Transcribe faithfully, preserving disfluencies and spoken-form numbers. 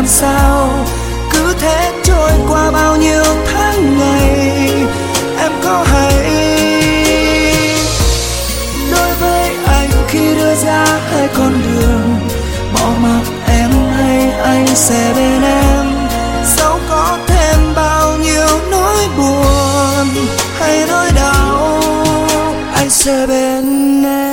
làm sao. Cứ thế trôi qua bao nhiêu tháng ngày, em có hay đối với anh khi đưa ra hai con đường, bỏ mặc em hay anh sẽ bên em, dẫu có thêm bao nhiêu nỗi buồn hay nỗi đau, anh sẽ bên em.